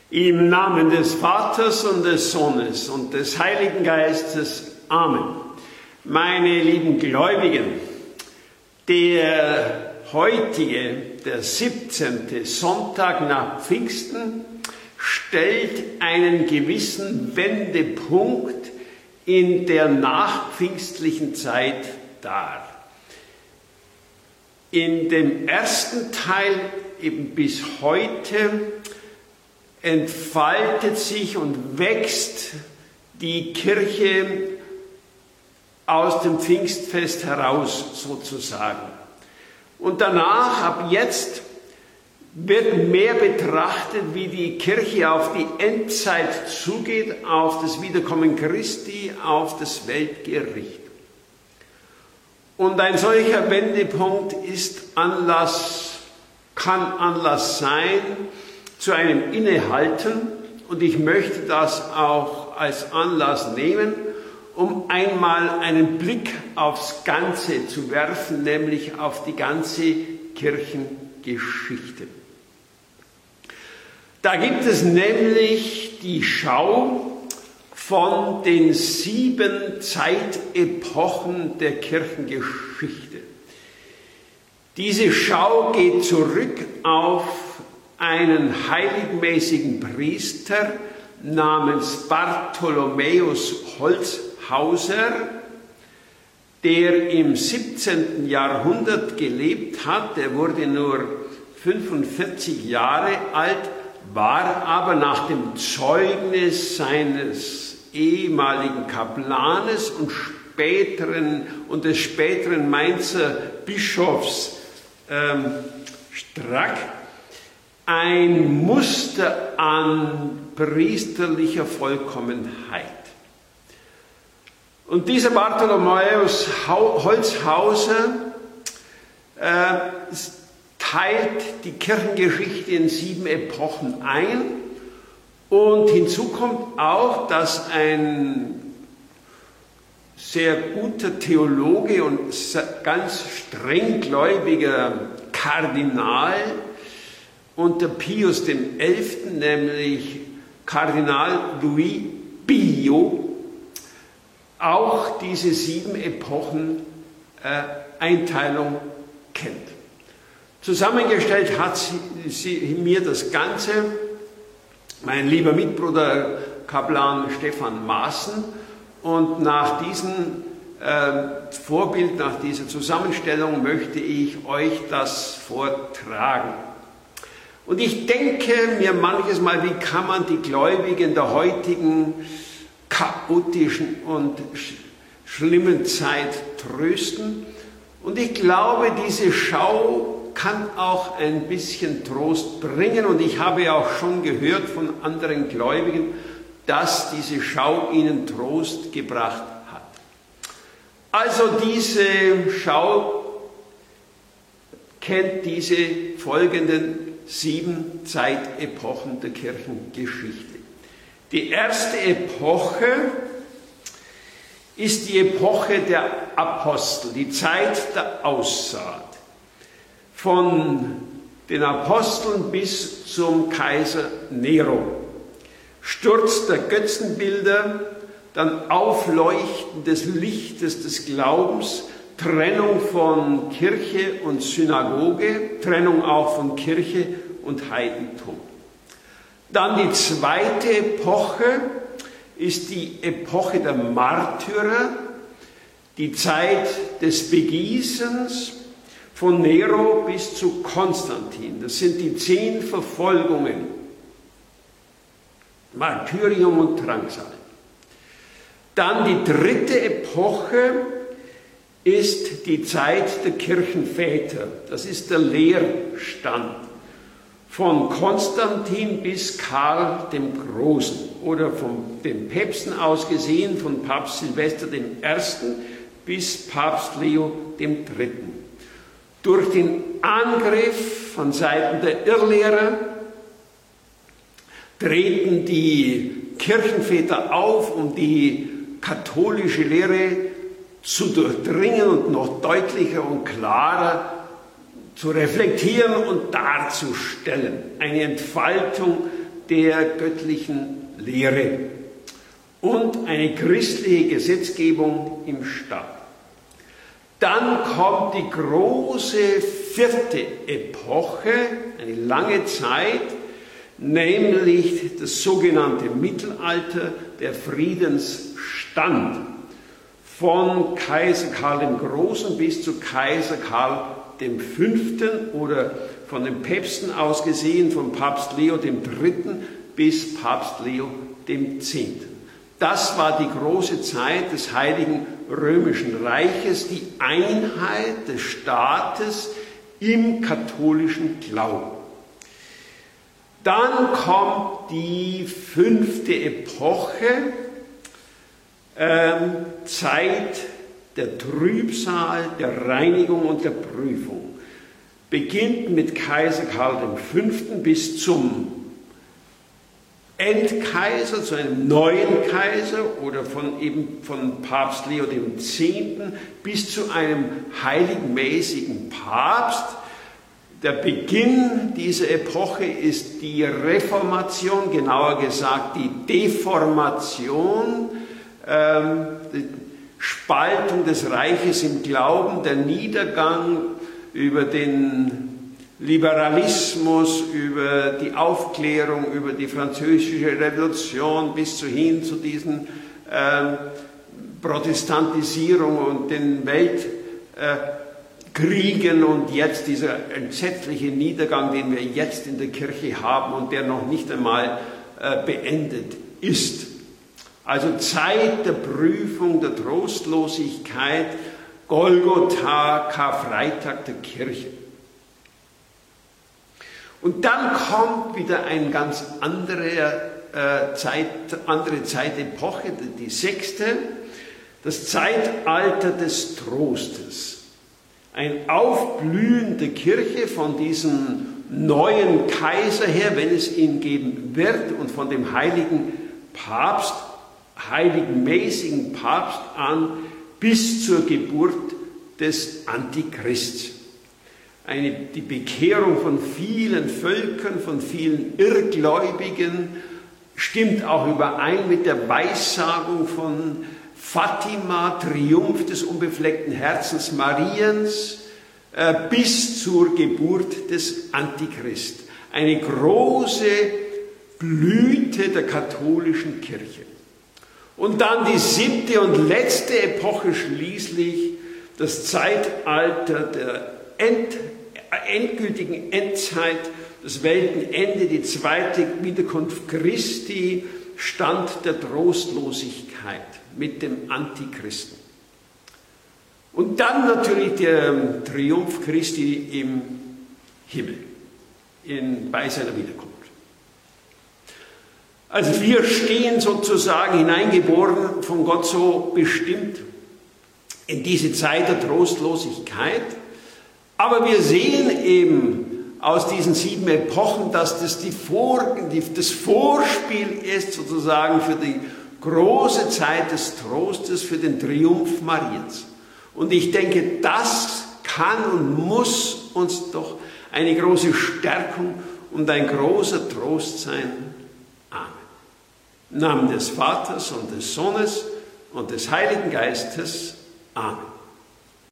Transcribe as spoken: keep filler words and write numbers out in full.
Im Namen des Vaters und des Sohnes und des Heiligen Geistes. Amen. Meine lieben Gläubigen, der heutige, der siebzehnte Sonntag nach Pfingsten stellt einen gewissen Wendepunkt in der nachpfingstlichen Zeit dar. In dem ersten Teil, eben bis heute, entfaltet sich und wächst die Kirche aus dem Pfingstfest heraus sozusagen. Und danach, ab jetzt, wird mehr betrachtet, wie die Kirche auf die Endzeit zugeht, auf das Wiederkommen Christi, auf das Weltgericht. Und ein solcher Wendepunkt ist Anlass, kann Anlass sein zu einem Innehalten, und ich möchte das auch als Anlass nehmen, um einmal einen Blick aufs Ganze zu werfen, nämlich auf die ganze Kirchengeschichte. Da gibt es nämlich die Schau von den sieben Zeitepochen der Kirchengeschichte. Diese Schau geht zurück auf einen heiligmäßigen Priester namens Bartholomäus Holzhauser, der im siebzehnten Jahrhundert gelebt hat. Er wurde nur fünfundvierzig Jahre alt, war aber nach dem Zeugnis seines ehemaligen Kaplanes und späteren und des späteren Mainzer Bischofs ähm, Strack ein Muster an priesterlicher Vollkommenheit. Und dieser Bartholomäus Holzhauser äh, teilt die Kirchengeschichte in sieben Epochen ein, und hinzu kommt auch, dass ein sehr guter Theologe und ganz strenggläubiger Kardinal unter Pius dem Elften, nämlich Kardinal Louis Billot, auch diese sieben Epochen äh, Einteilung kennt. Zusammengestellt hat sie, sie mir das Ganze mein lieber Mitbruder Kaplan Stefan Maaßen, und nach diesem äh, Vorbild, nach dieser Zusammenstellung möchte ich euch das vortragen. Und ich denke mir manches Mal, wie kann man die Gläubigen der heutigen chaotischen und sch schlimmen Zeit trösten. Und ich glaube, diese Schau kann auch ein bisschen Trost bringen. Und ich habe ja auch schon gehört von anderen Gläubigen, dass diese Schau ihnen Trost gebracht hat. Also diese Schau kennt diese folgenden sieben Zeitepochen der Kirchengeschichte. Die erste Epoche ist die Epoche der Apostel, die Zeit der Aussaat. Von den Aposteln bis zum Kaiser Nero. Sturz der Götzenbilder, dann Aufleuchten des Lichtes des Glaubens, Trennung von Kirche und Synagoge, Trennung auch von Kirche und Heidentum. Dann die zweite Epoche ist die Epoche der Märtyrer, die Zeit des Begießens von Nero bis zu Konstantin. Das sind die zehn Verfolgungen, Martyrium und Drangsal. Dann die dritte Epoche ist die Zeit der Kirchenväter. Das ist der Leerstand von Konstantin bis Karl dem Großen, oder von den Päpsten aus gesehen, von Papst Silvester dem Ersten bis Papst Leo dem Dritten. Durch den Angriff von Seiten der Irrlehrer treten die Kirchenväter auf, um die katholische Lehre zu durchdringen und noch deutlicher und klarer zu reflektieren und darzustellen. Eine Entfaltung der göttlichen Lehre und eine christliche Gesetzgebung im Staat. Dann kommt die große vierte Epoche, eine lange Zeit, nämlich das sogenannte Mittelalter, der Friedensstand. Von Kaiser Karl dem Großen bis zu Kaiser Karl dem Fünften oder von den Päpsten aus gesehen, von Papst Leo dem Dritten bis Papst Leo dem Zehnten. Das war die große Zeit des Heiligen Römischen Reiches, die Einheit des Staates im katholischen Glauben. Dann kommt die fünfte Epoche, ähm, Zeit der Trübsal, der Reinigung und der Prüfung. Beginnt mit Kaiser Karl dem Fünften bis zum Endkaiser, zu einem neuen Kaiser oder von eben von Papst Leo dem Zehnten bis zu einem heiligenmäßigen Papst. Der Beginn dieser Epoche ist die Reformation, genauer gesagt die Deformation, ähm, die Spaltung des Reiches im Glauben, der Niedergang über den Liberalismus, über die Aufklärung, über die französische Revolution bis zu hin zu diesen äh, Protestantisierung und den Weltkriegen äh, und jetzt dieser entsetzliche Niedergang, den wir jetzt in der Kirche haben und der noch nicht einmal äh, beendet ist. Also Zeit der Prüfung, der Trostlosigkeit, Golgotha, Karfreitag der Kirche. Und dann kommt wieder eine ganz andere, äh, Zeit, andere Zeitepoche, die sechste, das Zeitalter des Trostes. Ein Aufblühen der Kirche von diesem neuen Kaiser her, wenn es ihn geben wird, und von dem heiligen Papst, heiligenmäßigen Papst an, bis zur Geburt des Antichrists. Eine, die Bekehrung von vielen Völkern, von vielen Irrgläubigen, stimmt auch überein mit der Weissagung von Fatima, Triumph des unbefleckten Herzens Mariens, äh, bis zur Geburt des Antichrist. Eine große Blüte der katholischen Kirche. Und dann die siebte und letzte Epoche schließlich, das Zeitalter der End, endgültigen Endzeit, das Weltenende, die zweite Wiederkunft Christi, Stand der Trostlosigkeit mit dem Antichristen. Und dann natürlich der Triumph Christi im Himmel, in, bei seiner Wiederkunft. Also wir stehen sozusagen hineingeboren, von Gott so bestimmt, in diese Zeit der Trostlosigkeit. Aber wir sehen eben aus diesen sieben Epochen, dass das die Vor, die, das Vorspiel ist sozusagen für die große Zeit des Trostes, für den Triumph Mariens. Und ich denke, das kann und muss uns doch eine große Stärkung und ein großer Trost sein. Amen. Im Namen des Vaters und des Sohnes und des Heiligen Geistes. Amen.